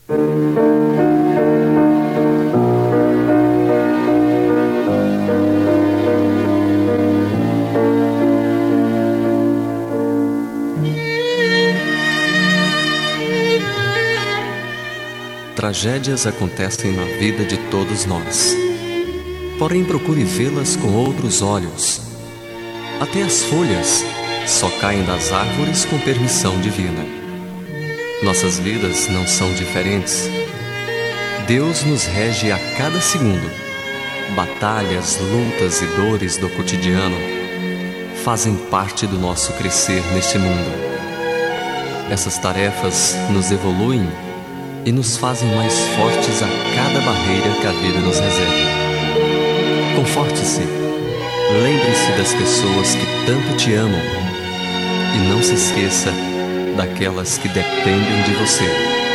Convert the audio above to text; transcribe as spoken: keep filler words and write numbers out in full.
Tragédias acontecem na vida de todos nós. Porém, procure vê-las com outros olhos. Até as folhas só caem das árvores com permissão divina. Nossas vidas não são diferentes. Deus nos rege a cada segundo. Batalhas, lutas e dores do cotidiano fazem parte do nosso crescer neste mundo. Essas tarefas nos evoluem e nos fazem mais fortes a cada barreira que a vida nos reserva. Conforte-se, lembre-se das pessoas que tanto te amam e não se esqueça daquelas que dependem de você.